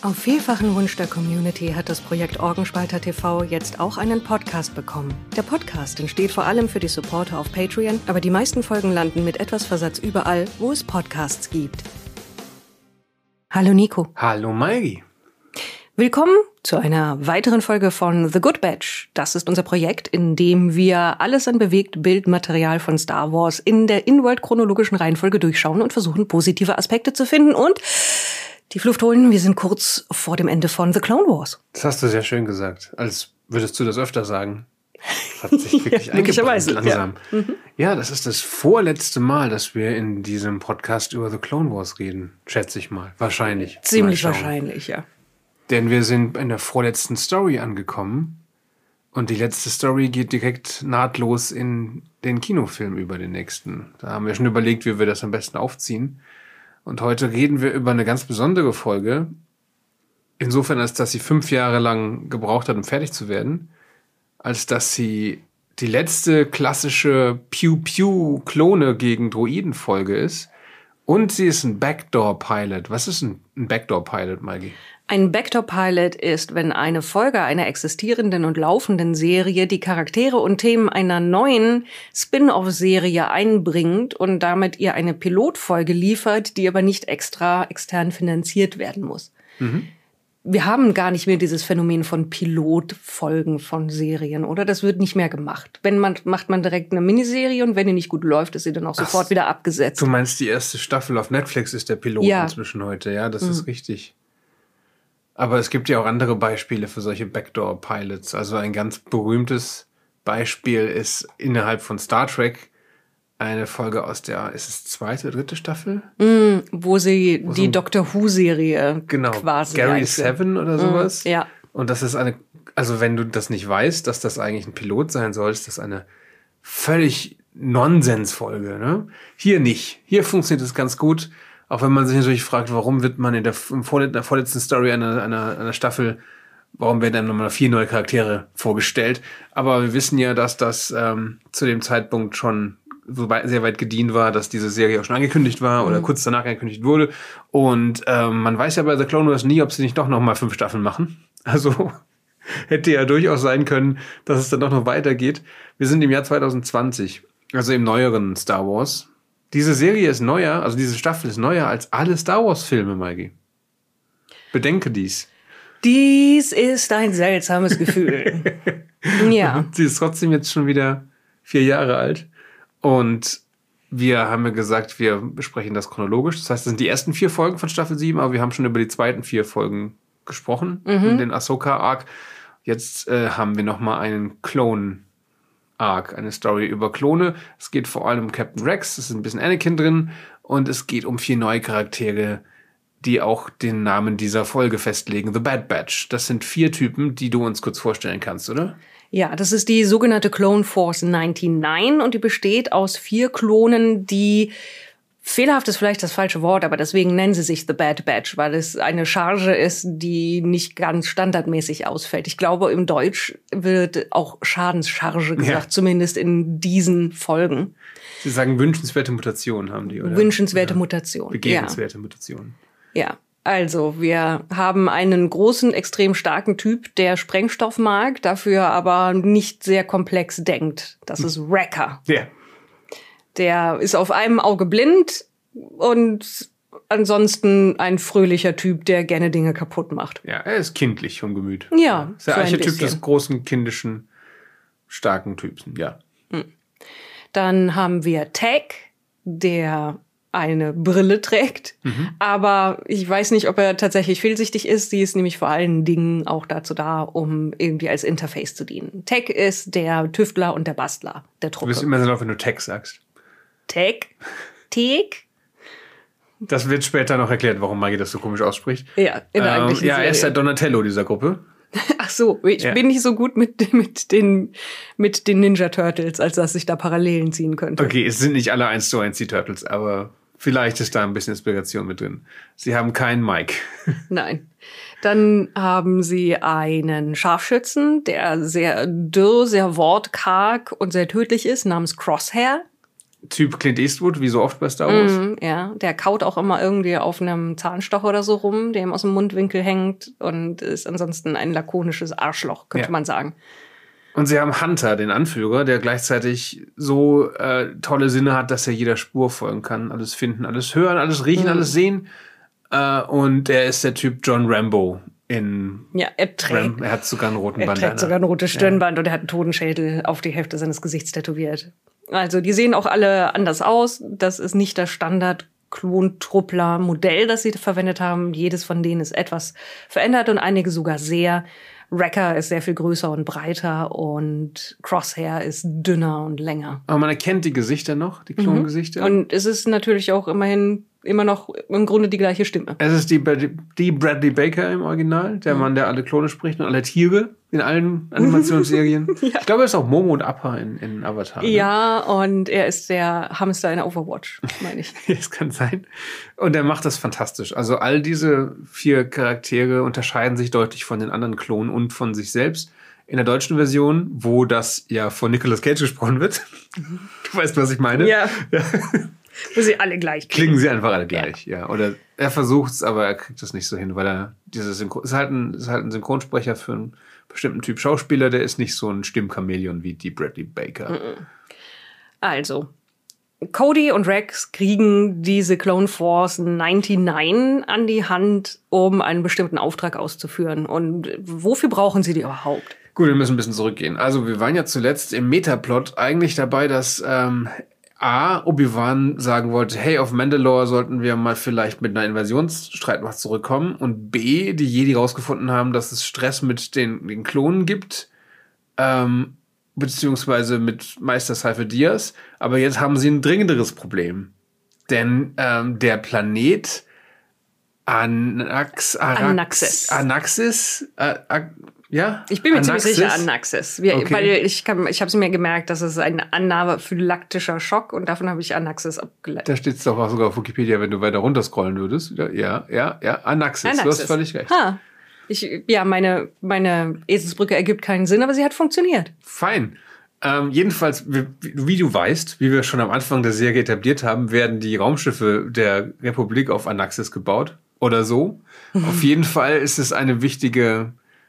Auf vielfachen Wunsch der Community hat das Projekt Orgenspalter TV jetzt auch einen Podcast bekommen. Der Podcast entsteht vor allem für die Supporter auf Patreon, aber die meisten Folgen landen mit etwas Versatz überall, wo es Podcasts gibt. Hallo Nico. Hallo Maggie. Willkommen zu einer weiteren Folge von The Good Batch. Das ist unser Projekt, in dem wir alles an Bewegtbildmaterial von Star Wars in der In-World-chronologischen Reihenfolge durchschauen und versuchen, positive Aspekte zu finden und die Luft holen. Wir sind kurz vor dem Ende von The Clone Wars. Das hast du sehr schön gesagt, als würdest du das öfter sagen. Das hat sich wirklich eingebrannt langsam. Ja. Ja, das ist das vorletzte Mal, dass wir in diesem Podcast über The Clone Wars reden, schätze ich mal. Wahrscheinlich. Ziemlich wahrscheinlich, ja. Denn wir sind in der vorletzten Story angekommen und die letzte Story geht direkt nahtlos in den Kinofilm über den nächsten. Da haben wir schon überlegt, wie wir das am besten aufziehen. Und heute reden wir über eine ganz besondere Folge. Insofern, als dass sie 5 Jahre lang gebraucht hat, um fertig zu werden. Als dass sie die letzte klassische Pew-Pew-Klone gegen Droiden-Folge ist. Und sie ist ein Backdoor-Pilot. Was ist ein Backdoor-Pilot, Maggie? Ein Backdoor-Pilot ist, wenn eine Folge einer existierenden und laufenden Serie die Charaktere und Themen einer neuen Spin-off-Serie einbringt und damit ihr eine Pilotfolge liefert, die aber nicht extern finanziert werden muss. Mhm. Wir haben gar nicht mehr dieses Phänomen von Pilotfolgen von Serien, oder? Das wird nicht mehr gemacht. Macht man direkt eine Miniserie und wenn die nicht gut läuft, ist sie dann auch sofort wieder abgesetzt. Du meinst, die erste Staffel auf Netflix ist der Pilot inzwischen heute, ja? Das ist richtig. Aber es gibt ja auch andere Beispiele für solche Backdoor-Pilots. Also ein ganz berühmtes Beispiel ist innerhalb von Star Trek eine Folge aus der, ist es 2., 3. Staffel? Wo sie die Doctor Who-Serie quasi Gary 7 oder sowas. Ja. Und das ist also wenn du das nicht weißt, dass das eigentlich ein Pilot sein soll, ist das eine völlig Nonsensfolge, ne? Hier nicht. Hier funktioniert es ganz gut. Auch wenn man sich natürlich fragt, warum wird man in der vorletzten Story einer Staffel, warum werden dann nochmal 4 neue Charaktere vorgestellt? Aber wir wissen ja, dass das zu dem Zeitpunkt schon sehr weit gediehen war, dass diese Serie auch schon angekündigt war oder kurz danach angekündigt wurde. Und man weiß ja bei The Clone Wars nie, ob sie nicht doch nochmal 5 Staffeln machen. Also hätte ja durchaus sein können, dass es dann doch noch weitergeht. Wir sind im Jahr 2020, also im neueren Star Wars. Diese Serie ist neuer, also diese Staffel ist neuer als alle Star Wars-Filme, Maggie. Bedenke dies. Dies ist ein seltsames Gefühl. Ja. Sie ist trotzdem jetzt schon wieder 4 Jahre alt. Und wir haben ja gesagt, wir besprechen das chronologisch. Das heißt, das sind die ersten 4 Folgen von Staffel 7, aber wir haben schon über die zweiten 4 Folgen gesprochen. Den Ahsoka-Arc. Jetzt haben wir nochmal einen Clone-Arc, eine Story über Klone. Es geht vor allem um Captain Rex, es ist ein bisschen Anakin drin und es geht um 4 neue Charaktere, die auch den Namen dieser Folge festlegen. The Bad Batch. Das sind 4 Typen, die du uns kurz vorstellen kannst, oder? Ja, das ist die sogenannte Clone Force 99 und die besteht aus 4 Klonen, die, fehlerhaft ist vielleicht das falsche Wort, aber deswegen nennen sie sich The Bad Batch, weil es eine Charge ist, die nicht ganz standardmäßig ausfällt. Ich glaube, im Deutsch wird auch Schadenscharge gesagt, zumindest in diesen Folgen. Sie sagen wünschenswerte Mutationen haben die, oder? Wünschenswerte Mutationen. Begehrenswerte Mutationen. Ja. Also, wir haben einen großen, extrem starken Typ, der Sprengstoff mag, dafür aber nicht sehr komplex denkt. Das ist Wrecker. Ja. Der ist auf einem Auge blind und ansonsten ein fröhlicher Typ, der gerne Dinge kaputt macht. Ja, er ist kindlich vom Gemüt. Ja, ist der Archetyp des großen, kindischen, starken Typs, ja. Dann haben wir Tech, der eine Brille trägt, aber ich weiß nicht, ob er tatsächlich fehlsichtig ist. Sie ist nämlich vor allen Dingen auch dazu da, um irgendwie als Interface zu dienen. Tech ist der Tüftler und der Bastler der Truppe. Du bist immer so laut, wenn du Tech sagst. Tech? Das wird später noch erklärt, warum Maggie das so komisch ausspricht. Ja, in der eigentlichen Serie. Ja, er ist der Donatello dieser Gruppe. Ach so, ich bin nicht so gut mit den Ninja Turtles, als dass ich da Parallelen ziehen könnte. Okay, es sind nicht alle 1:1 die Turtles, aber vielleicht ist da ein bisschen Inspiration mit drin. Sie haben keinen Mike. Nein. Dann haben sie einen Scharfschützen, der sehr dürr, sehr wortkarg und sehr tödlich ist, namens Crosshair. Typ Clint Eastwood, wie so oft bei Star Wars. Ja, der kaut auch immer irgendwie auf einem Zahnstocher oder so rum, der ihm aus dem Mundwinkel hängt und ist ansonsten ein lakonisches Arschloch, könnte man sagen. Und sie haben Hunter, den Anführer, der gleichzeitig so tolle Sinne hat, dass er jeder Spur folgen kann. Alles finden, alles hören, alles riechen, alles sehen. Und er ist der Typ John Rambo in er hat sogar einen roten Bandana. Er trägt sogar ein rotes Stirnband und er hat einen Totenschädel auf die Hälfte seines Gesichts tätowiert. Also die sehen auch alle anders aus. Das ist nicht das Standard-Klontruppler-Modell, das sie verwendet haben. Jedes von denen ist etwas verändert und einige sogar sehr. Wrecker ist sehr viel größer und breiter und Crosshair ist dünner und länger. Aber man erkennt die Gesichter noch, die Klongesichter. Und es ist natürlich auch immerhin immer noch im Grunde die gleiche Stimme. Es ist die Bradley Baker im Original, der Mann, der alle Klone spricht und alle Tiere in allen Animationsserien. Ja. Ich glaube, er ist auch Momo und Appa in Avatar. Ne? Ja, und er ist der Hamster in Overwatch, meine ich. Das kann sein. Und er macht das fantastisch. Also all diese 4 Charaktere unterscheiden sich deutlich von den anderen Klonen und von sich selbst. In der deutschen Version, wo das ja von Nicolas Cage gesprochen wird. Du weißt, was ich meine? Ja. Wo sie alle gleich klingen. Sie einfach alle gleich, ja. Oder er versucht's, aber er kriegt das nicht so hin, weil er ist halt ein Synchronsprecher für einen bestimmten Typ Schauspieler, der ist nicht so ein Stimmchameleon wie die Bradley Baker. Also, Cody und Rex kriegen diese Clone Force 99 an die Hand, um einen bestimmten Auftrag auszuführen. Und wofür brauchen sie die überhaupt? Gut, wir müssen ein bisschen zurückgehen. Also, wir waren ja zuletzt im Metaplot eigentlich dabei, dass Obi-Wan sagen wollte, hey, auf Mandalore sollten wir mal vielleicht mit einer Invasionsstreitmacht zurückkommen. Und B, die Jedi rausgefunden haben, dass es Stress mit den Klonen gibt, beziehungsweise mit Meister Seife Diaz. Aber jetzt haben sie ein dringenderes Problem. Denn der Planet Anaxis. Ja? Ich bin mir ziemlich sicher Anaxis. Weil ich habe sie mir gemerkt, dass es ein anaphylaktischer Schock und davon habe ich Anaxis abgeleitet. Da steht es doch auch sogar auf Wikipedia, wenn du weiter runterscrollen würdest. Ja, Anaxis. Du hast völlig recht. Meine Eselsbrücke ergibt keinen Sinn, aber sie hat funktioniert. Fein. Jedenfalls, wie du weißt, wie wir schon am Anfang der Serie etabliert haben, werden die Raumschiffe der Republik auf Anaxis gebaut. Oder so. Auf jeden Fall ist es eine wichtige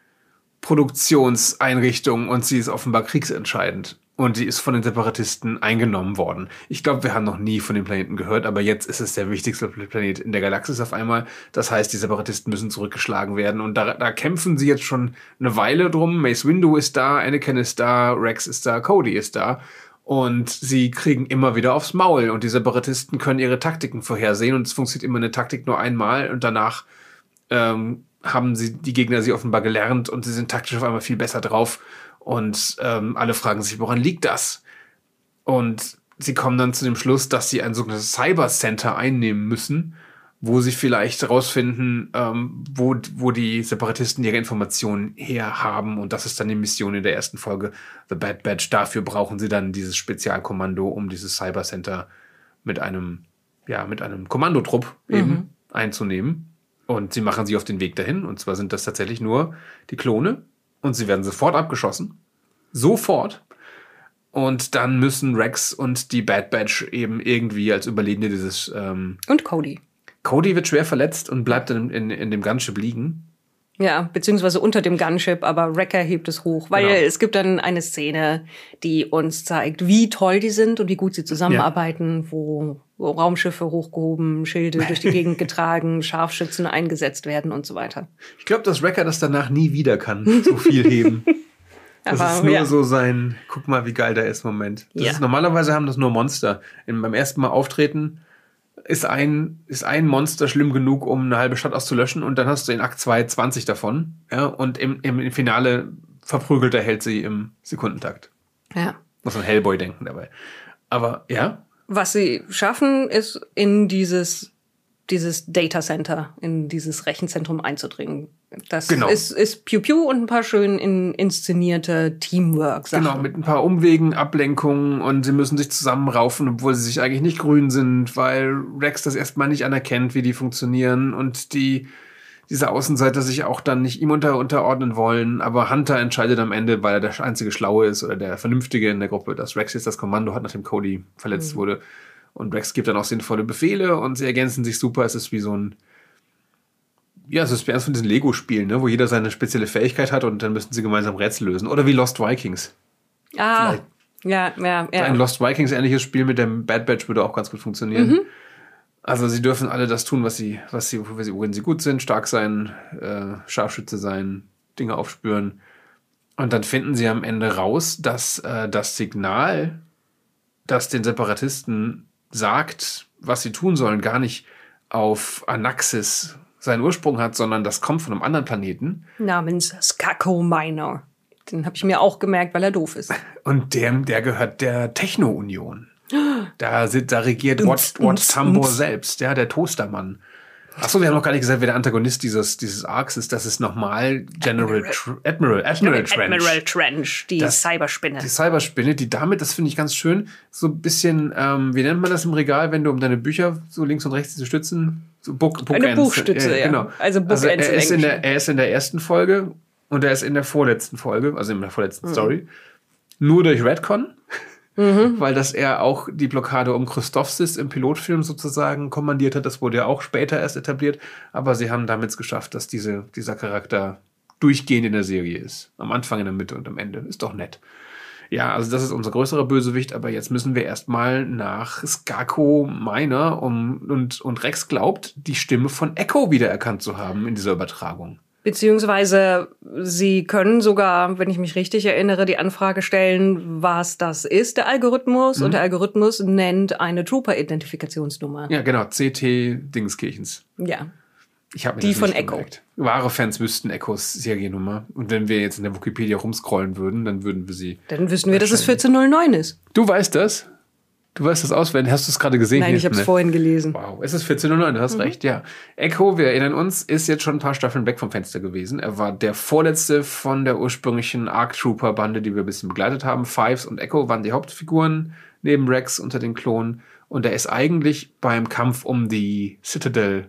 Produktionseinrichtung und sie ist offenbar kriegsentscheidend. Und sie ist von den Separatisten eingenommen worden. Ich glaube, wir haben noch nie von dem Planeten gehört, aber jetzt ist es der wichtigste Planet in der Galaxis auf einmal. Das heißt, die Separatisten müssen zurückgeschlagen werden. Und da kämpfen sie jetzt schon eine Weile drum. Mace Windu ist da, Anakin ist da, Rex ist da, Cody ist da. Und sie kriegen immer wieder aufs Maul. Und die Separatisten können ihre Taktiken vorhersehen. Und es funktioniert immer eine Taktik nur einmal. Und danach haben die Gegner sie offenbar gelernt. Und sie sind taktisch auf einmal viel besser drauf. Und alle fragen sich, woran liegt das? Und sie kommen dann zu dem Schluss, dass sie ein sogenanntes Cyber Center einnehmen müssen, wo sie vielleicht herausfinden, wo die Separatisten ihre Informationen her haben. Und das ist dann die Mission in der ersten Folge, The Bad Batch. Dafür brauchen sie dann dieses Spezialkommando, um dieses Cyber Center mit einem Kommandotrupp eben einzunehmen. Und sie machen sich auf den Weg dahin. Und zwar sind das tatsächlich nur die Klone. Und sie werden sofort abgeschossen. Sofort. Und dann müssen Rex und die Bad Batch eben irgendwie als Überlebende dieses... und Cody. Cody wird schwer verletzt und bleibt dann in dem Gunship liegen. Ja, beziehungsweise unter dem Gunship, aber Wrecker hebt es hoch. Weil es gibt dann eine Szene, die uns zeigt, wie toll die sind und wie gut sie zusammenarbeiten, wo Raumschiffe hochgehoben, Schilde durch die Gegend getragen, Scharfschützen eingesetzt werden und so weiter. Ich glaube, dass Wrecker das danach nie wieder kann, so viel heben. Das ist nur so sein, guck mal, wie geil der ist, Moment. Normalerweise haben das nur Monster. Beim ersten Mal auftreten ist ein Monster schlimm genug, um eine halbe Stadt auszulöschen und dann hast du in Akt 2 20 davon. Ja, und im Finale verprügelt er hält sie im Sekundentakt. Ja. Muss an Hellboy denken dabei. Aber ja. Was sie schaffen, ist in dieses Data Center, in dieses Rechenzentrum einzudringen. Das ist Piu Piu und ein paar schön inszenierte Teamwork-Sachen. Genau, mit ein paar Umwegen, Ablenkungen und sie müssen sich zusammenraufen, obwohl sie sich eigentlich nicht grün sind, weil Rex das erstmal nicht anerkennt, wie die funktionieren und die diese Außenseiter sich auch dann nicht ihm unterordnen wollen, aber Hunter entscheidet am Ende, weil er der einzige Schlaue ist oder der Vernünftige in der Gruppe, dass Rex jetzt das Kommando hat, nachdem Cody verletzt wurde. Und Rex gibt dann auch sinnvolle Befehle und sie ergänzen sich super. Es ist wie so ein, ja, es ist wie eines von diesen Lego-Spielen, ne, wo jeder seine spezielle Fähigkeit hat und dann müssen sie gemeinsam Rätsel lösen. Oder wie Lost Vikings. Ja. Ein Lost Vikings ähnliches Spiel mit dem Bad Batch würde auch ganz gut funktionieren. Also sie dürfen alle das tun, worin sie gut sind, stark sein, Scharfschütze sein, Dinge aufspüren. Und dann finden sie am Ende raus, dass das Signal, das den Separatisten sagt, was sie tun sollen, gar nicht auf Anaxis seinen Ursprung hat, sondern das kommt von einem anderen Planeten. Namens Skako Minor. Den habe ich mir auch gemerkt, weil er doof ist. Und der gehört der Techno-Union. Da regiert Wat Tambor selbst, ja, der Toastermann. Achso, wir haben noch gar nicht gesagt, wer der Antagonist dieses Arcs ist. Das ist nochmal Admiral Trench, die Cyberspinne. Die Cyberspinne, die damit, das finde ich ganz schön, so ein bisschen, wie nennt man das im Regal, wenn du um deine Bücher so links und rechts diese Stützen, so Bookends. Eine Buchstütze, ja. Genau. Also Bookends. Er ist in der ersten Folge und er ist in der vorletzten Folge, also in der vorletzten Story, nur durch Redcon. Weil das er auch die Blockade um Christophsis im Pilotfilm sozusagen kommandiert hat. Das wurde ja auch später erst etabliert. Aber sie haben damit es geschafft, dass dieser Charakter durchgehend in der Serie ist. Am Anfang, in der Mitte und am Ende. Ist doch nett. Ja, also das ist unser größerer Bösewicht. Aber jetzt müssen wir erstmal nach Skako Minor und Rex glaubt, die Stimme von Echo wiedererkannt zu haben in dieser Übertragung. Beziehungsweise sie können sogar, wenn ich mich richtig erinnere, die Anfrage stellen, was das ist, der Algorithmus. Und der Algorithmus nennt eine Trooper-Identifikationsnummer. Ja, genau. CT Dingskirchens. Ja. Ich habe mir die das von nicht Echo. gemerkt. Wahre Fans wüssten Echos Seriennummer. Und wenn wir jetzt in der Wikipedia rumscrollen würden, dann würden wir sie... Dann wüssten wir, dass es 1409 ist. Du weißt das? Du weißt das auswendig. Hast du es gerade gesehen? Nein, ich habe es vorhin gelesen. Wow, es ist 14:09, du hast recht, ja. Echo, wir erinnern uns, ist jetzt schon ein paar Staffeln weg vom Fenster gewesen. Er war der vorletzte von der ursprünglichen Arc Trooper Bande, die wir ein bisschen begleitet haben. Fives und Echo waren die Hauptfiguren neben Rex unter den Klonen. Und er ist eigentlich beim Kampf um die Citadel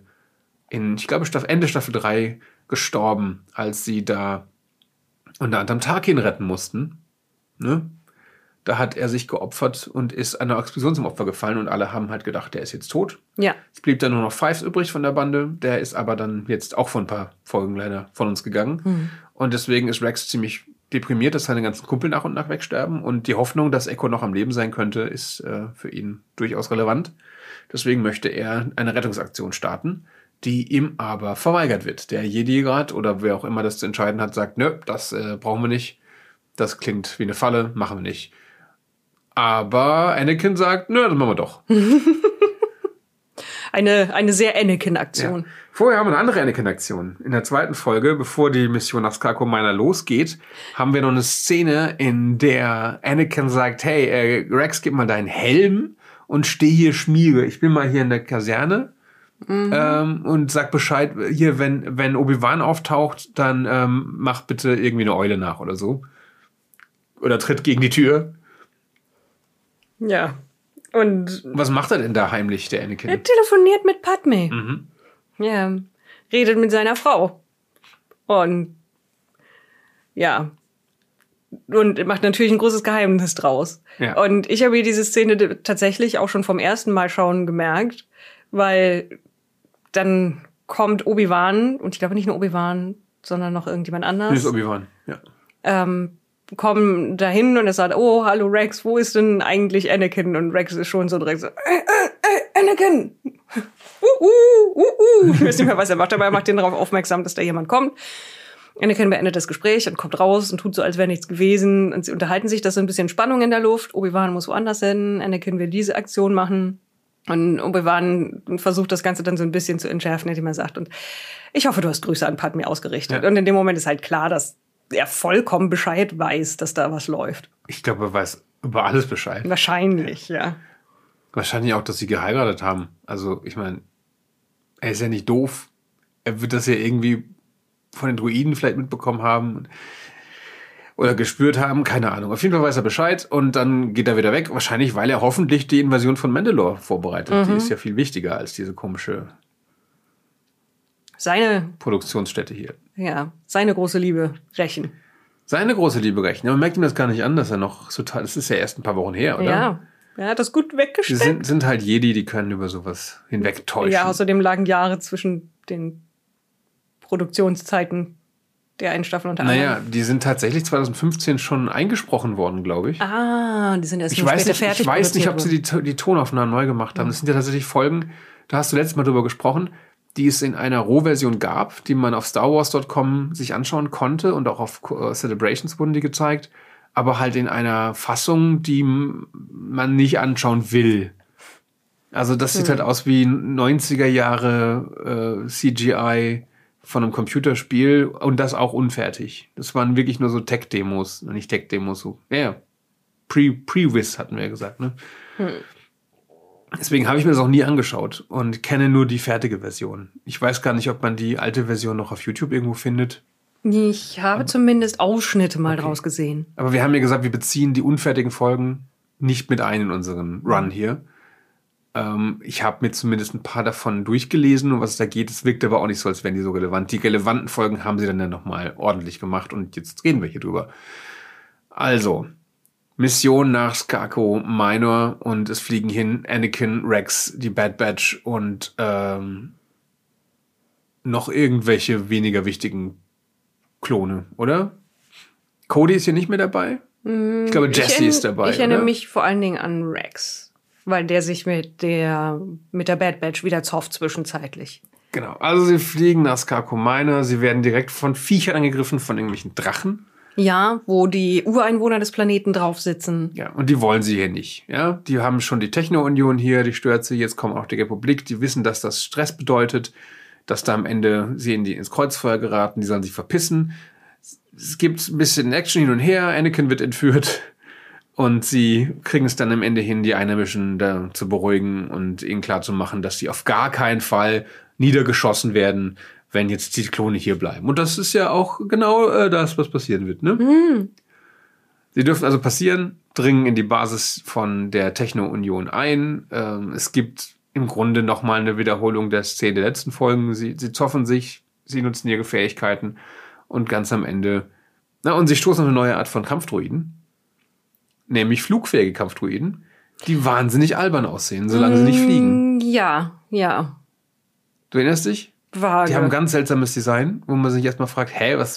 ich glaube, Ende Staffel 3 gestorben, als sie da unter anderem Tarkin retten mussten. Ne? Da hat er sich geopfert und ist einer Explosion zum Opfer gefallen und alle haben halt gedacht, der ist jetzt tot. Ja. Es blieb dann nur noch Fives übrig von der Bande. Der ist aber dann jetzt auch vor ein paar Folgen leider von uns gegangen. Und deswegen ist Rex ziemlich deprimiert, dass seine ganzen Kumpel nach und nach wegsterben. Und die Hoffnung, dass Echo noch am Leben sein könnte, ist für ihn durchaus relevant. Deswegen möchte er eine Rettungsaktion starten, die ihm aber verweigert wird. Der Jedi-Rat oder wer auch immer das zu entscheiden hat, sagt, nö, das brauchen wir nicht. Das klingt wie eine Falle, machen wir nicht. Aber Anakin sagt, nö, das machen wir doch. Eine sehr Anakin-Aktion. Ja. Vorher haben wir eine andere Anakin-Aktion. In der zweiten Folge, bevor die Mission nach Skako Minor losgeht, haben wir noch eine Szene, in der Anakin sagt, hey, Rex, gib mal deinen Helm und steh hier Schmiere. Ich bin mal hier in der Kaserne und sag Bescheid, hier, wenn Obi-Wan auftaucht, dann mach bitte irgendwie eine Eule nach oder so. Oder tritt gegen die Tür. Ja. Und was macht er denn da heimlich, der Anakin? Er telefoniert mit Padme. Ja. Redet mit seiner Frau. Und ja. Und macht natürlich ein großes Geheimnis draus. Ja. Und ich habe mir diese Szene tatsächlich auch schon vom ersten Mal schauen gemerkt, weil dann kommt Obi-Wan, und ich glaube nicht nur Obi-Wan, sondern noch irgendjemand anders. Das ist Obi-Wan, ja. Kommen dahin und er sagt, oh, hallo Rex, wo ist denn eigentlich Anakin? Und Rex ist schon so direkt so, Anakin! Ich weiß nicht mehr, was er macht, aber er macht den darauf aufmerksam, dass da jemand kommt. Anakin beendet das Gespräch und kommt raus und tut so, als wäre nichts gewesen. Und sie unterhalten sich, da ist so ein bisschen Spannung in der Luft. Obi-Wan muss woanders hin, Anakin will diese Aktion machen. Und Obi-Wan versucht das Ganze dann so ein bisschen zu entschärfen, indem er sagt, und ich hoffe, du hast Grüße an Padme ausgerichtet. Ja. Und in dem Moment ist halt klar, dass er vollkommen Bescheid weiß, dass da was läuft. Ich glaube, er weiß über alles Bescheid. Wahrscheinlich, ja. Wahrscheinlich auch, dass sie geheiratet haben. Also, ich meine, er ist ja nicht doof. Er wird das ja irgendwie von den Druiden vielleicht mitbekommen haben oder gespürt haben. Keine Ahnung. Auf jeden Fall weiß er Bescheid und dann geht er wieder weg. Wahrscheinlich, weil er hoffentlich die Invasion von Mandalore vorbereitet. Die ist ja viel wichtiger als diese komische Seine Produktionsstätte hier. Ja, seine große Liebe rächen. Seine große Liebe rächen. Man merkt ihm das gar nicht an, dass er noch so total... Das ist ja erst ein paar Wochen her, oder? Ja, er hat das gut weggesteckt. Die sind halt Jedi, die können über sowas hinwegtäuschen. Ja, außerdem lagen Jahre zwischen den Produktionszeiten der einen Staffel und der anderen. Naja, die sind tatsächlich 2015 schon eingesprochen worden, glaube ich. Ah, die sind erst später fertig. Ich weiß nicht, ob sie die Tonaufnahmen neu gemacht haben. Das sind ja tatsächlich Folgen, da hast du letztes Mal drüber gesprochen, die es in einer Rohversion gab, die man auf StarWars.com sich anschauen konnte und auch auf Celebrations wurden die gezeigt, aber halt in einer Fassung, die man nicht anschauen will. Also das sieht halt aus wie 90er Jahre CGI von einem Computerspiel und das auch unfertig. Das waren wirklich nur so Tech-Demos, nicht Tech-Demos, so. Ja, Pre-Wiz hatten wir ja gesagt, ne? Deswegen habe ich mir das auch nie angeschaut und kenne nur die fertige Version. Ich weiß gar nicht, ob man die alte Version noch auf YouTube irgendwo findet. Ich habe zumindest Ausschnitte mal draus gesehen. Aber wir haben ja gesagt, wir beziehen die unfertigen Folgen nicht mit ein in unseren Run hier. Ich habe mir zumindest ein paar davon durchgelesen und was es da geht. Es wirkt aber auch nicht so, als wären die so relevant. Die relevanten Folgen haben sie dann ja nochmal ordentlich gemacht und jetzt reden wir hier drüber. Also, Mission nach Skako Minor und es fliegen hin Anakin, Rex, die Bad Batch und noch irgendwelche weniger wichtigen Klone, oder? Cody ist hier nicht mehr dabei? Ich glaube, Jesse ist dabei. Ich erinnere mich vor allen Dingen an Rex, weil der sich mit der Bad Batch wieder zofft zwischenzeitlich. Genau, also sie fliegen nach Skako Minor, sie werden direkt von Viechern angegriffen, von irgendwelchen Drachen. Ja, wo die Ureinwohner des Planeten drauf sitzen. Ja, und die wollen sie hier nicht. Ja, die haben schon die Techno-Union hier, die stört sie. Jetzt kommt auch die Republik. Die wissen, dass das Stress bedeutet, dass da am Ende sie ins Kreuzfeuer geraten. Die sollen sich verpissen. Es gibt ein bisschen Action hin und her. Anakin wird entführt. Und sie kriegen es dann am Ende hin, die Einheimischen da zu beruhigen und ihnen klarzumachen, dass sie auf gar keinen Fall niedergeschossen werden, wenn jetzt die Klone hier bleiben. Und das ist ja auch genau das, was passieren wird, ne? Mhm. Sie dürfen also passieren, dringen in die Basis von der Techno-Union ein. Es gibt im Grunde nochmal eine Wiederholung der Szene der letzten Folgen. Sie zoffen sich, sie nutzen ihre Fähigkeiten und ganz am Ende, und sie stoßen auf eine neue Art von Kampfdroiden, nämlich flugfähige Kampfdroiden, die wahnsinnig albern aussehen, solange sie nicht fliegen. Ja, ja. Du erinnerst dich? Vage. Die haben ein ganz seltsames Design, wo man sich erstmal fragt,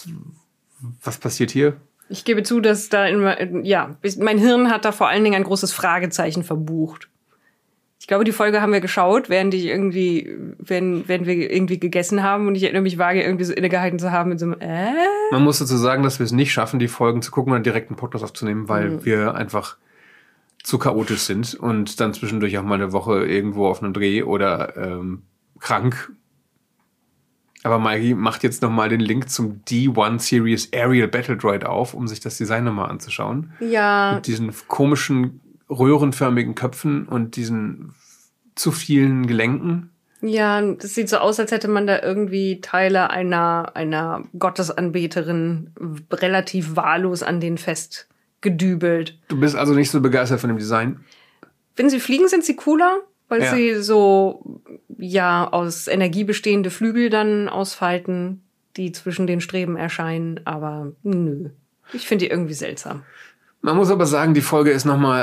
was passiert hier? Ich gebe zu, dass mein Hirn hat da vor allen Dingen ein großes Fragezeichen verbucht. Ich glaube, die Folge haben wir geschaut, während wir irgendwie gegessen haben und ich erinnere mich vage, irgendwie so innegehalten zu haben mit so einem Man muss dazu sagen, dass wir es nicht schaffen, die Folgen zu gucken und direkt einen Podcast aufzunehmen, weil wir einfach zu chaotisch sind und dann zwischendurch auch mal eine Woche irgendwo auf einem Dreh oder krank. Aber Maggie macht jetzt nochmal den Link zum D1 Series Aerial Battle Droid auf, um sich das Design nochmal anzuschauen. Ja. Mit diesen komischen, röhrenförmigen Köpfen und diesen zu vielen Gelenken. Ja, das sieht so aus, als hätte man da irgendwie Teile einer Gottesanbeterin relativ wahllos an den festgedübelt. Du bist also nicht so begeistert von dem Design? Wenn sie fliegen, sind sie cooler, weil sie so aus Energie bestehende Flügel dann ausfalten, die zwischen den Streben erscheinen. Aber nö, ich finde die irgendwie seltsam. Man muss aber sagen, die Folge ist nochmal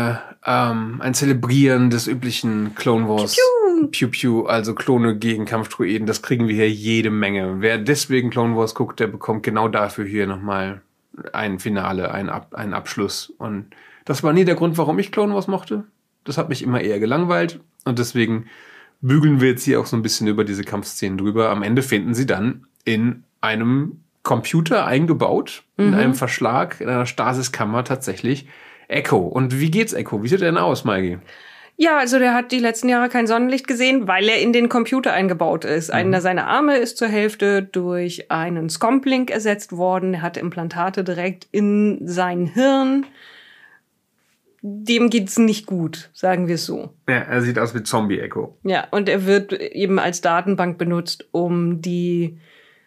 ein Zelebrieren des üblichen Clone Wars. Piu-Piu, also Klone gegen Kampfdroiden. Das kriegen wir hier jede Menge. Wer deswegen Clone Wars guckt, der bekommt genau dafür hier nochmal ein Finale, einen Abschluss. Und das war nie der Grund, warum ich Clone Wars mochte. Das hat mich immer eher gelangweilt. Und deswegen bügeln wir jetzt hier auch so ein bisschen über diese Kampfszenen drüber. Am Ende finden sie dann in einem Computer eingebaut, in einem Verschlag, in einer Stasiskammer tatsächlich Echo. Und wie geht's Echo? Wie sieht er denn aus, Maggie? Ja, also der hat die letzten Jahre kein Sonnenlicht gesehen, weil er in den Computer eingebaut ist. Einer seiner Arme ist zur Hälfte durch einen Scomp-Link ersetzt worden. Er hat Implantate direkt in sein Hirn. Dem geht's nicht gut, sagen wir es so. Ja, er sieht aus wie Zombie-Echo. Ja, und er wird eben als Datenbank benutzt, um die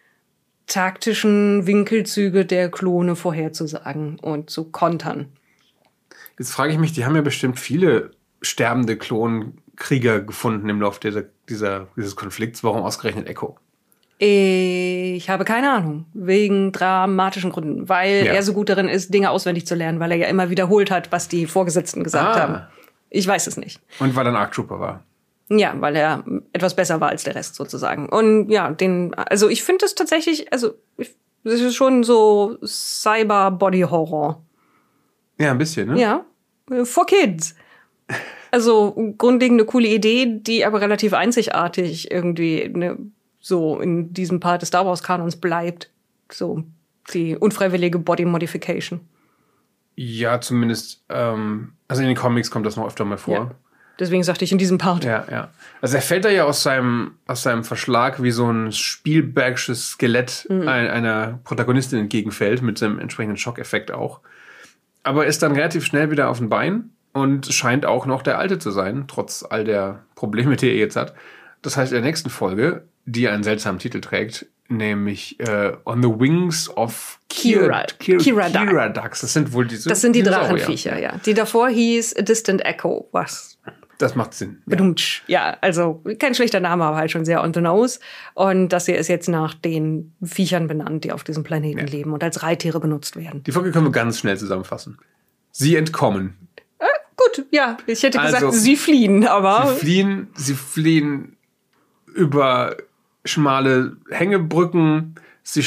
taktischen Winkelzüge der Klone vorherzusagen und zu kontern. Jetzt frage ich mich, die haben ja bestimmt viele sterbende Klonkrieger gefunden im Laufe dieses Konflikts. Warum ausgerechnet Echo? Ich habe keine Ahnung. Wegen dramatischen Gründen. Weil er so gut darin ist, Dinge auswendig zu lernen, weil er ja immer wiederholt hat, was die Vorgesetzten gesagt haben. Ich weiß es nicht. Und weil er ein ARC Trooper war. Ja, weil er etwas besser war als der Rest sozusagen. Und ja, also ich finde es tatsächlich, das ist schon so Cyber-Body-Horror. Ja, ein bisschen, ne? Ja, for kids. Also grundlegend eine coole Idee, die aber relativ einzigartig irgendwie so in diesem Part des Star Wars-Kanons bleibt. So die unfreiwillige Body-Modification. Ja, zumindest, also in den Comics kommt das noch öfter mal vor. Ja. Deswegen sagte ich in diesem Part. Ja. Also er fällt da ja aus seinem Verschlag wie so ein Spielbergsches Skelett einer Protagonistin entgegenfällt, mit seinem entsprechenden Schockeffekt auch. Aber ist dann relativ schnell wieder auf den Beinen und scheint auch noch der Alte zu sein, trotz all der Probleme, die er jetzt hat. Das heißt, in der nächsten Folge, die einen seltsamen Titel trägt, nämlich On the Wings of Kira Ducks. Das sind wohl diese. Das sind die Drachenviecher, ja. Die davor hieß A Distant Echo, was. Das macht Sinn. Ja, also kein schlechter Name, aber halt schon sehr on the nose. Und das hier ist jetzt nach den Viechern benannt, die auf diesem Planeten leben und als Reittiere benutzt werden. Die Folge können wir ganz schnell zusammenfassen. Sie entkommen. Gut, ja. Ich hätte gesagt, sie fliehen, aber. Sie fliehen über schmale Hängebrücken. Sie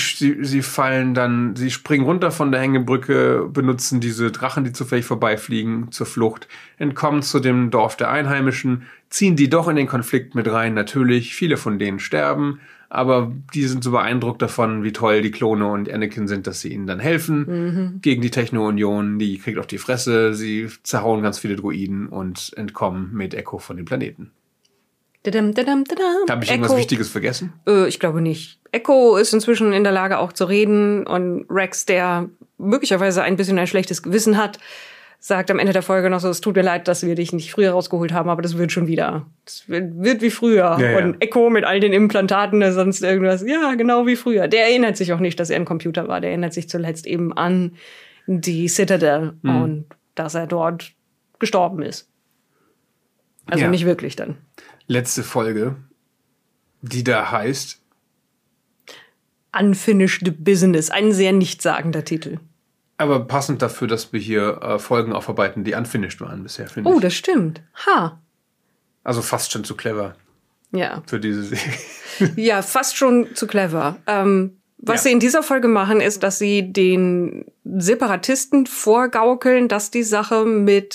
springen runter von der Hängebrücke, benutzen diese Drachen, die zufällig vorbeifliegen, zur Flucht, entkommen zu dem Dorf der Einheimischen, ziehen die doch in den Konflikt mit rein, natürlich. Viele von denen sterben, aber die sind so beeindruckt davon, wie toll die Klone und Anakin sind, dass sie ihnen dann helfen gegen die Techno-Union. Die kriegt auf die Fresse, sie zerhauen ganz viele Droiden und entkommen mit Echo von dem Planeten. Habe ich irgendwas Wichtiges vergessen? Ich glaube nicht. Echo ist inzwischen in der Lage, auch zu reden. Und Rex, der möglicherweise ein bisschen ein schlechtes Gewissen hat, sagt am Ende der Folge noch so, es tut mir leid, dass wir dich nicht früher rausgeholt haben, aber das wird schon wieder. Das wird wie früher. Ja. Und Echo mit all den Implantaten oder sonst irgendwas. Ja, genau wie früher. Der erinnert sich auch nicht, dass er ein Computer war. Der erinnert sich zuletzt eben an die Citadel und dass er dort gestorben ist. Also nicht wirklich dann. Letzte Folge, die da heißt Unfinished Business. Ein sehr nichtssagender Titel. Aber passend dafür, dass wir hier Folgen aufarbeiten, die unfinished waren bisher, finde ich. Oh, das stimmt. Also fast schon zu clever. Ja. Für diese Serie. Ja, fast schon zu clever. Was sie in dieser Folge machen, ist, dass sie den Separatisten vorgaukeln, dass die Sache mit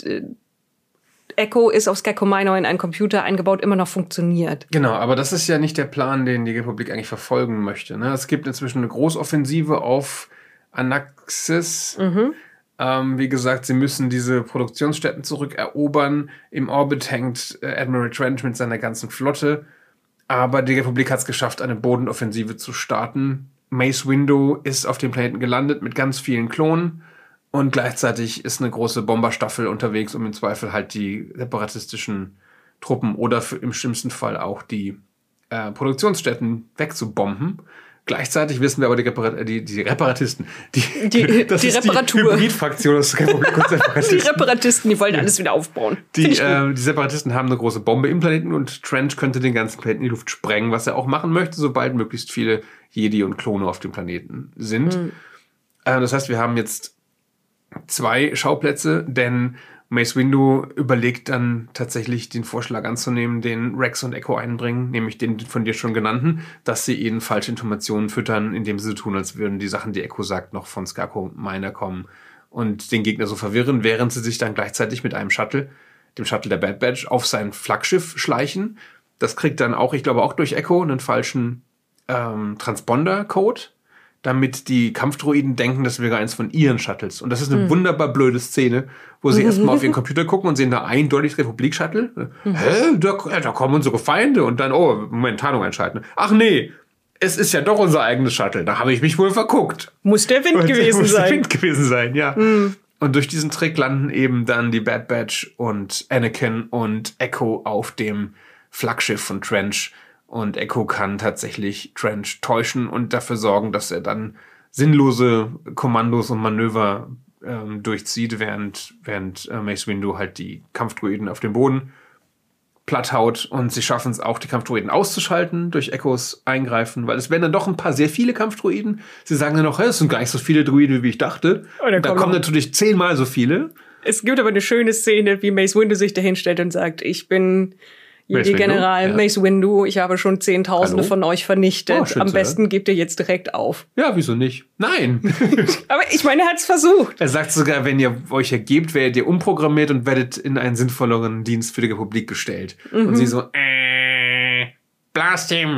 Echo ist auf Skako Minor in einen Computer eingebaut, immer noch funktioniert. Genau, aber das ist ja nicht der Plan, den die Republik eigentlich verfolgen möchte. Ne? Es gibt inzwischen eine Großoffensive auf Anaxis. Wie gesagt, sie müssen diese Produktionsstätten zurückerobern. Im Orbit hängt Admiral Trench mit seiner ganzen Flotte. Aber die Republik hat es geschafft, eine Bodenoffensive zu starten. Mace Windu ist auf dem Planeten gelandet mit ganz vielen Klonen. Und gleichzeitig ist eine große Bomberstaffel unterwegs, um im Zweifel halt die separatistischen Truppen oder im schlimmsten Fall auch die Produktionsstätten wegzubomben. Gleichzeitig wissen wir aber, die Reparatisten, die Reparatur. Die Hybridfraktion aus Republik und Separatisten. Die Reparatisten, die wollen alles wieder aufbauen. Die Separatisten haben eine große Bombe im Planeten und Trench könnte den ganzen Planeten in die Luft sprengen, was er auch machen möchte, sobald möglichst viele Jedi und Klone auf dem Planeten sind. Das heißt, wir haben jetzt 2 Schauplätze, denn Mace Windu überlegt dann tatsächlich den Vorschlag anzunehmen, den Rex und Echo einbringen, nämlich den von dir schon genannten, dass sie ihnen falsche Informationen füttern, indem sie so tun, als würden die Sachen, die Echo sagt, noch von Skako Minor kommen und den Gegner so verwirren, während sie sich dann gleichzeitig mit einem Shuttle, dem Shuttle der Bad Batch, auf sein Flaggschiff schleichen. Das kriegt dann auch, ich glaube auch durch Echo, einen falschen Transponder-Code, damit die Kampfdroiden denken, das wäre eins von ihren Shuttles. Und das ist eine wunderbar blöde Szene, wo sie erstmal auf ihren Computer gucken und sehen da eindeutig Republik-Shuttle. Hä? Da kommen unsere Feinde. Und dann, Moment, Tarnung einschalten. Ach nee, es ist ja doch unser eigenes Shuttle. Da habe ich mich wohl verguckt. Muss der Wind gewesen sein. Muss der Wind gewesen sein, ja. Und durch diesen Trick landen eben dann die Bad Batch und Anakin und Echo auf dem Flaggschiff von Trench. Und Echo kann tatsächlich Trench täuschen und dafür sorgen, dass er dann sinnlose Kommandos und Manöver durchzieht, während Mace Windu halt die Kampfdroiden auf dem Boden platt haut und sie schaffen es auch, die Kampfdroiden auszuschalten durch Echos Eingreifen, weil es werden dann doch ein paar sehr viele Kampfdroiden. Sie sagen dann noch, hey, es sind gar nicht so viele Droiden, wie ich dachte. Und da kommen natürlich 10-mal so viele. Es gibt aber eine schöne Szene, wie Mace Windu sich dahin stellt und sagt, ich bin Jedi-General Mace Windu, ich habe schon Zehntausende von euch vernichtet. Am besten gebt ihr jetzt direkt auf. Ja, wieso nicht? Nein. Aber ich meine, er hat es versucht. Er sagt sogar, wenn ihr euch ergebt, werdet ihr umprogrammiert und werdet in einen sinnvolleren Dienst für die Republik gestellt. Und sie so, blast him.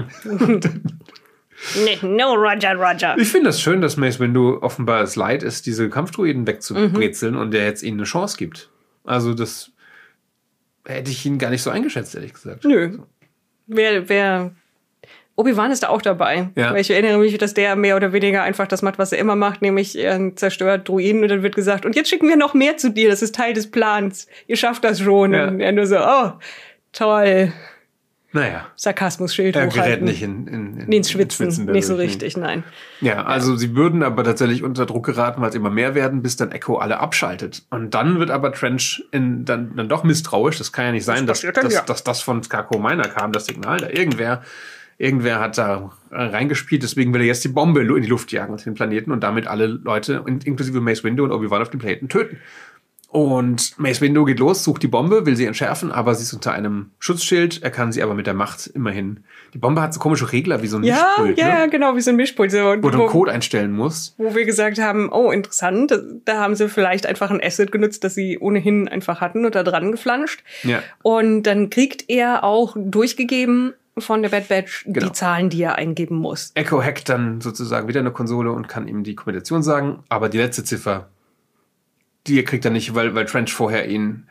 No, Roger. Ich finde das schön, dass Mace Windu offenbar es leid ist, diese Kampfdroiden wegzubrezeln und der jetzt ihnen eine Chance gibt. Also das hätte ich ihn gar nicht so eingeschätzt, ehrlich gesagt. Nö. Wer Obi-Wan ist da auch dabei. Ja. Weil ich erinnere mich, dass der mehr oder weniger einfach das macht, was er immer macht, nämlich er zerstört Druiden und dann wird gesagt, und jetzt schicken wir noch mehr zu dir, das ist Teil des Plans. Ihr schafft das schon. Ja. Und er nur so, oh, toll. Naja. Sarkasmus-Schild hochhalten. Er gerät nicht ins Schwitzen nicht so richtig, nein. Ja, also sie würden aber tatsächlich unter Druck geraten, weil es immer mehr werden, bis dann Echo alle abschaltet. Und dann wird aber Trench dann doch misstrauisch. Das kann ja nicht sein, dass das von Kako Miner kam, das Signal. Da irgendwer hat da reingespielt, deswegen will er jetzt die Bombe in die Luft jagen auf den Planeten und damit alle Leute, inklusive Mace Windu und Obi-Wan auf dem Planeten, töten. Und Mace Windu geht los, sucht die Bombe, will sie entschärfen, aber sie ist unter einem Schutzschild. Er kann sie aber mit der Macht immerhin. Die Bombe hat so komische Regler wie so ein Mischpult. Ja, genau, wie so ein Mischpult. Wo du einen Code einstellen musst. Wo wir gesagt haben, oh, interessant, da haben sie vielleicht einfach ein Asset genutzt, das sie ohnehin einfach hatten und da dran geflanscht. Ja. Und dann kriegt er auch durchgegeben von der Bad Batch die Zahlen, die er eingeben muss. Echo hackt dann sozusagen wieder eine Konsole und kann ihm die Kombination sagen, aber die letzte Ziffer, die kriegt er nicht, weil Trench vorher ihn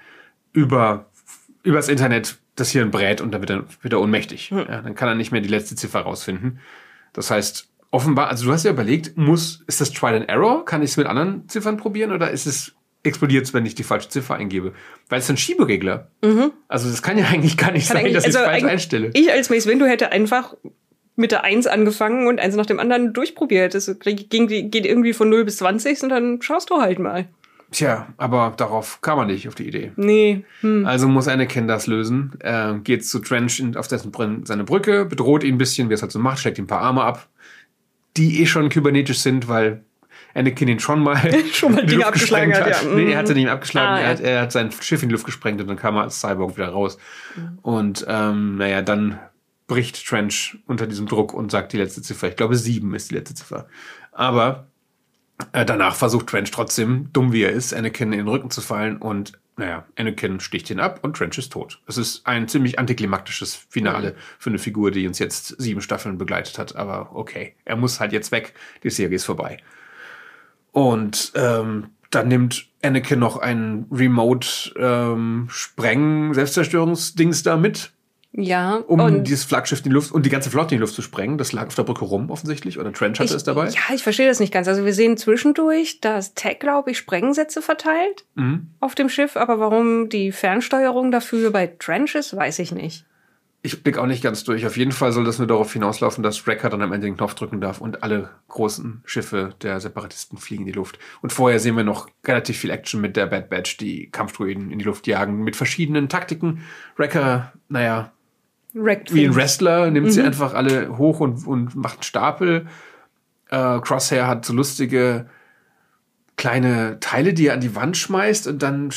übers Internet das Hirn brät und dann wird er ohnmächtig. Ja, dann kann er nicht mehr die letzte Ziffer rausfinden. Das heißt, offenbar, also du hast ja überlegt, ist das Trial and Error? Kann ich es mit anderen Ziffern probieren oder explodiert es, wenn ich die falsche Ziffer eingebe? Weil es ist ein Schieberegler. Also das kann ja eigentlich gar nicht sein, dass ich es falsch einstelle. Ich als Mace Windu hätte einfach mit der 1 angefangen und eins nach dem anderen durchprobiert. Das geht irgendwie von 0 bis 20 und dann schaust du halt mal. Tja, aber darauf kam man nicht auf die Idee. Nee. Also muss Anakin das lösen. Geht zu Trench auf seine Brücke, bedroht ihn ein bisschen, wie er es halt so macht, steckt ihm ein paar Arme ab, die schon kybernetisch sind, weil Anakin ihn schon mal Dinge abgeschlagen hat. Ja. Nee, er hatte ihn abgeschlagen, er hat sein Schiff in die Luft gesprengt und dann kam er als Cyborg wieder raus. Und dann bricht Trench unter diesem Druck und sagt die letzte Ziffer. Ich glaube, 7 ist die letzte Ziffer. Aber danach versucht Trench trotzdem, dumm wie er ist, Anakin in den Rücken zu fallen und Anakin sticht ihn ab und Trench ist tot. Es ist ein ziemlich antiklimaktisches Finale für eine Figur, die uns jetzt 7 Staffeln begleitet hat, aber okay, er muss halt jetzt weg, die Serie ist vorbei. Und dann nimmt Anakin noch ein Remote-Spreng-Selbstzerstörungsdings da mit. Ja. Um dieses Flaggschiff in die Luft und die ganze Flotte in die Luft zu sprengen. Das lag auf der Brücke rum, offensichtlich. Oder Trench hatte es dabei. Ja, ich verstehe das nicht ganz. Also wir sehen zwischendurch, dass Tech, glaube ich, Sprengsätze verteilt auf dem Schiff. Aber warum die Fernsteuerung dafür bei Trench ist, weiß ich nicht. Ich blick auch nicht ganz durch. Auf jeden Fall soll das nur darauf hinauslaufen, dass Wrecker dann am Ende den Knopf drücken darf und alle großen Schiffe der Separatisten fliegen in die Luft. Und vorher sehen wir noch relativ viel Action mit der Bad Batch, die Kampfdroiden in die Luft jagen mit verschiedenen Taktiken. Wrecker, wie ein Wrestler, nimmt sie einfach alle hoch und macht einen Stapel. Crosshair hat so lustige kleine Teile, die er an die Wand schmeißt und dann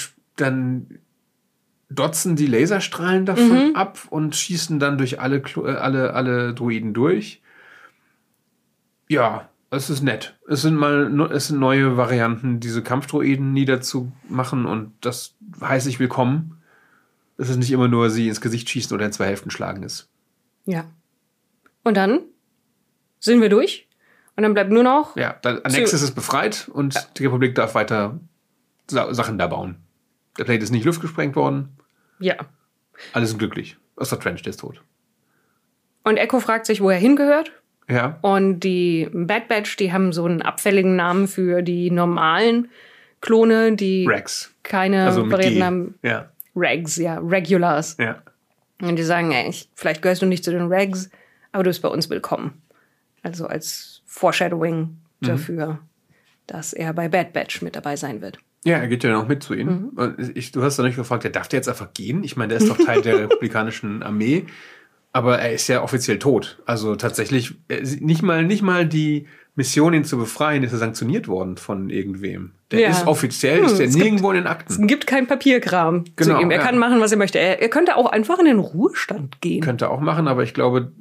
dotzen die Laserstrahlen davon ab und schießen dann durch alle Droiden durch. Ja, es ist nett. Es sind neue Varianten, diese Kampfdroiden niederzumachen und das heiße ich willkommen. Dass es nicht immer nur sie ins Gesicht schießen oder in 2 Hälften schlagen ist. Ja. Und dann sind wir durch. Und dann bleibt nur noch... Ja, Nexus ist befreit und die Republik darf weiter Sachen da bauen. Der Planet ist nicht luftgesprengt worden. Ja. Alle sind glücklich. Außer Trench, der ist tot. Und Echo fragt sich, wo er hingehört. Ja. Und die Bad Batch, die haben so einen abfälligen Namen für die normalen Klone, die Rex. keine Varianten haben. Ja. Regs, ja, Regulars. Ja. Und die sagen, vielleicht gehörst du nicht zu den Regs, aber du bist bei uns willkommen. Also als Foreshadowing dafür, dass er bei Bad Batch mit dabei sein wird. Ja, er geht ja noch mit zu ihnen. Und du hast doch nicht gefragt, darf der jetzt einfach gehen? Ich meine, der ist doch Teil der republikanischen Armee, aber er ist ja offiziell tot. Also tatsächlich, nicht mal die Mission, ihn zu befreien, ist ja sanktioniert worden von irgendwem. Der ist offiziell, ist der nirgendwo in den Akten. Es gibt keinen Papierkram zu ihm. Er kann machen, was er möchte. Er könnte auch einfach in den Ruhestand gehen. Könnte auch machen, aber ich glaube,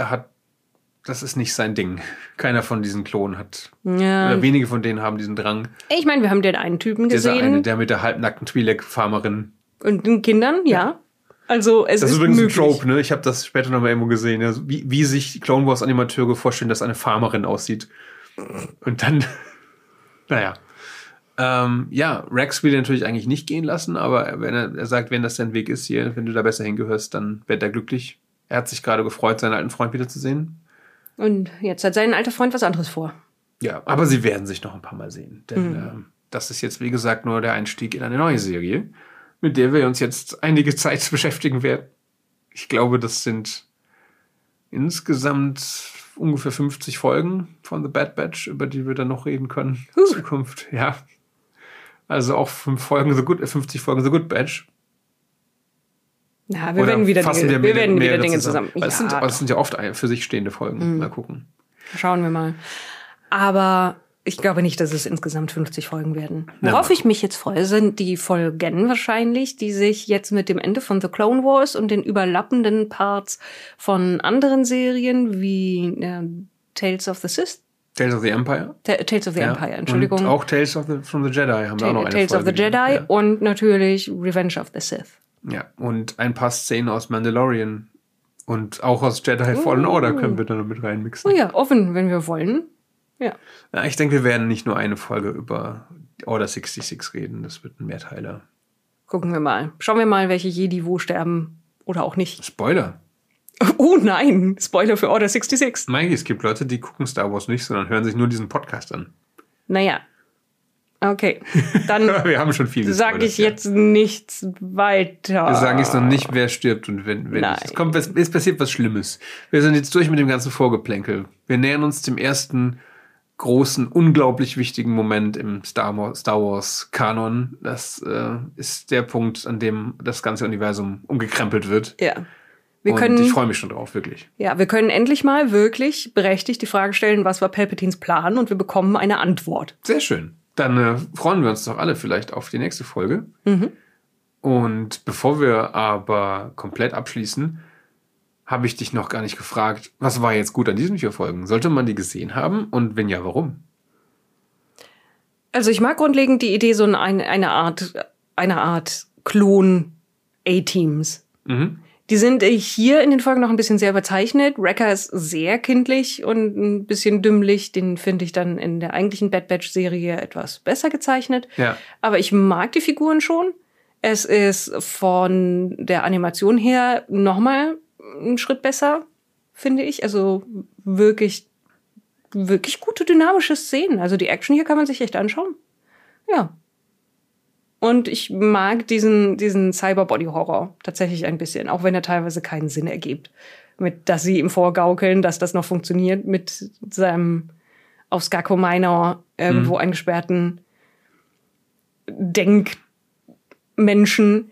das ist nicht sein Ding. Keiner von diesen Klonen hat, oder wenige von denen haben diesen Drang. Ich meine, wir haben den einen Typen gesehen. Der mit der halbnackten Twi'lek-Farmerin. Und den Kindern, ja. Also es ist übrigens möglich. ein Trope, ne? Ich habe das später noch mal irgendwo gesehen. Ja, wie sich Clone Wars Animateure vorstellen, dass eine Farmerin aussieht. Und dann, naja. Rex will er natürlich eigentlich nicht gehen lassen, aber wenn er sagt, wenn das dein Weg ist hier, wenn du da besser hingehörst, dann wird er glücklich. Er hat sich gerade gefreut, seinen alten Freund wiederzusehen. Und jetzt hat sein alter Freund was anderes vor. Ja, aber sie werden sich noch ein paar Mal sehen. Denn das ist jetzt, wie gesagt, nur der Einstieg in eine neue Serie, mit der wir uns jetzt einige Zeit beschäftigen werden. Ich glaube, das sind insgesamt ungefähr 50 Folgen von The Bad Batch, über die wir dann noch reden können in Zukunft. Ja. Also auch 50 Folgen The Good Batch. Ja, wir werden wieder Dinge zusammen. Aber es sind ja oft für sich stehende Folgen. Mal gucken. Schauen wir mal. Aber ich glaube nicht, dass es insgesamt 50 Folgen werden. Worauf ich mich jetzt freue, sind die Folgen wahrscheinlich, die sich jetzt mit dem Ende von The Clone Wars und den überlappenden Parts von anderen Serien wie Tales of the Sith. Tales of the Empire. Tales of the Empire, Entschuldigung. Und auch Tales from the Jedi haben wir auch noch eine Tales Folge. of the Jedi und natürlich Revenge of the Sith. Ja, und ein paar Szenen aus Mandalorian und auch aus Jedi Fallen Order können wir da noch mit reinmixen. Oh ja, offen, wenn wir wollen. Ja. Ich denke, wir werden nicht nur eine Folge über Order 66 reden. Das wird ein Mehrteiler. Gucken wir mal. Schauen wir mal, welche Jedi wo sterben oder auch nicht. Spoiler. Oh nein, Spoiler für Order 66. Nein, es gibt Leute, die gucken Star Wars nicht, sondern hören sich nur diesen Podcast an. Naja. Okay, dann wir haben schon viel sage ich jetzt nichts weiter. Wir sagen jetzt noch nicht, wer stirbt und wenn nicht. Es passiert was Schlimmes. Wir sind jetzt durch mit dem ganzen Vorgeplänkel. Wir nähern uns dem ersten großen, unglaublich wichtigen Moment im Star Wars Kanon. Das ist der Punkt, an dem das ganze Universum umgekrempelt wird. Ja. Ich freue mich schon drauf, wirklich. Ja, wir können endlich mal wirklich berechtigt die Frage stellen, was war Palpatines Plan, und wir bekommen eine Antwort. Sehr schön. Dann freuen wir uns doch alle vielleicht auf die nächste Folge. Und bevor wir aber komplett abschließen, habe ich dich noch gar nicht gefragt, was war jetzt gut an diesen 4 Folgen? Sollte man die gesehen haben? Und wenn ja, warum? Also ich mag grundlegend die Idee so eine Art Klon-A-Teams. Die sind hier in den Folgen noch ein bisschen sehr überzeichnet. Wrecker ist sehr kindlich und ein bisschen dümmlich. Den finde ich dann in der eigentlichen Bad Batch-Serie etwas besser gezeichnet. Ja. Aber ich mag die Figuren schon. Es ist von der Animation her nochmal einen Schritt besser, finde ich. Also wirklich, wirklich gute dynamische Szenen. Also die Action hier kann man sich echt anschauen. Ja. Und ich mag diesen Cyber-Body-Horror tatsächlich ein bisschen, auch wenn er teilweise keinen Sinn ergibt. Dass sie ihm vorgaukeln, dass das noch funktioniert mit seinem auf Skako Minor irgendwo eingesperrten Denkmenschen.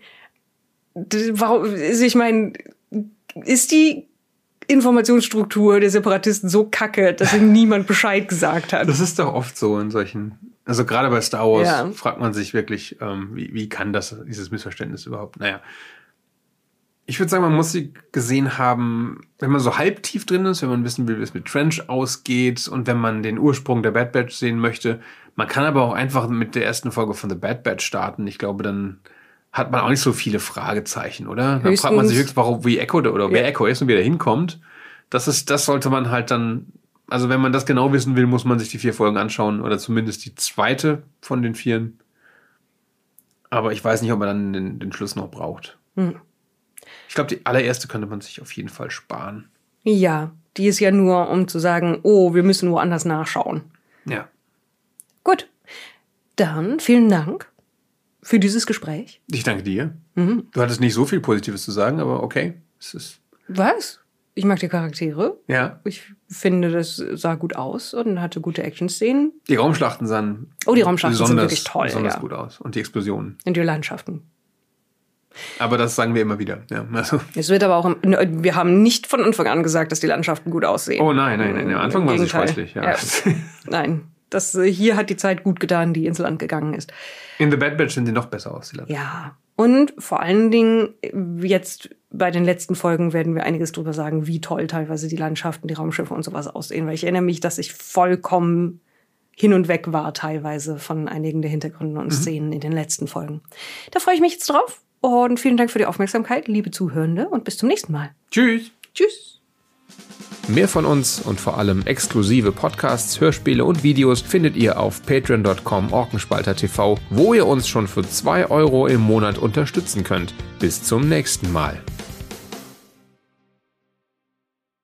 Ich meine, ist die Informationsstruktur der Separatisten so kacke, dass ihnen niemand Bescheid gesagt hat? Das ist doch oft so in solchen... Also gerade bei Star Wars fragt man sich wirklich, wie kann dieses Missverständnis überhaupt? Naja, ich würde sagen, man muss sie gesehen haben, wenn man so halb tief drin ist, wenn man wissen will, wie es mit Trench ausgeht und wenn man den Ursprung der Bad Batch sehen möchte. Man kann aber auch einfach mit der ersten Folge von The Bad Batch starten. Ich glaube, dann hat man auch nicht so viele Fragezeichen, oder? Dann fragt man sich höchstens, wer Echo ist und wie er hinkommt. Das sollte man halt dann... Also wenn man das genau wissen will, muss man sich die 4 Folgen anschauen oder zumindest die zweite von den 4. Aber ich weiß nicht, ob man dann den Schluss noch braucht. Ich glaube, die allererste könnte man sich auf jeden Fall sparen. Ja, die ist ja nur, um zu sagen, oh, wir müssen woanders nachschauen. Ja. Gut, dann vielen Dank für dieses Gespräch. Ich danke dir. Du hattest nicht so viel Positives zu sagen, aber okay. Was? Ich mag die Charaktere. Ja. Ich finde, das sah gut aus und hatte gute Action-Szenen. Die Raumschlachten sahen die Raumschlachten sind wirklich toll. Besonders gut aus. Und die Explosionen. Und die Landschaften. Aber das sagen wir immer wieder. Ja, also. Es wird aber auch, wir haben nicht von Anfang an gesagt, dass die Landschaften gut aussehen. Oh nein. Am Anfang waren sie scheußlich. Ja. Nein, hier hat die Zeit gut getan, die ins Land gegangen ist. In The Bad Batch sehen sie noch besser aus, die Landschaften. Ja, und vor allen Dingen jetzt bei den letzten Folgen werden wir einiges drüber sagen, wie toll teilweise die Landschaften, die Raumschiffe und sowas aussehen. Weil ich erinnere mich, dass ich vollkommen hin und weg war teilweise von einigen der Hintergründe und Szenen in den letzten Folgen. Da freue ich mich jetzt drauf. Und vielen Dank für die Aufmerksamkeit, liebe Zuhörende, und bis zum nächsten Mal. Tschüss. Tschüss. Mehr von uns und vor allem exklusive Podcasts, Hörspiele und Videos findet ihr auf patreon.com/orkenspalter.tv, wo ihr uns schon für 2 € im Monat unterstützen könnt. Bis zum nächsten Mal.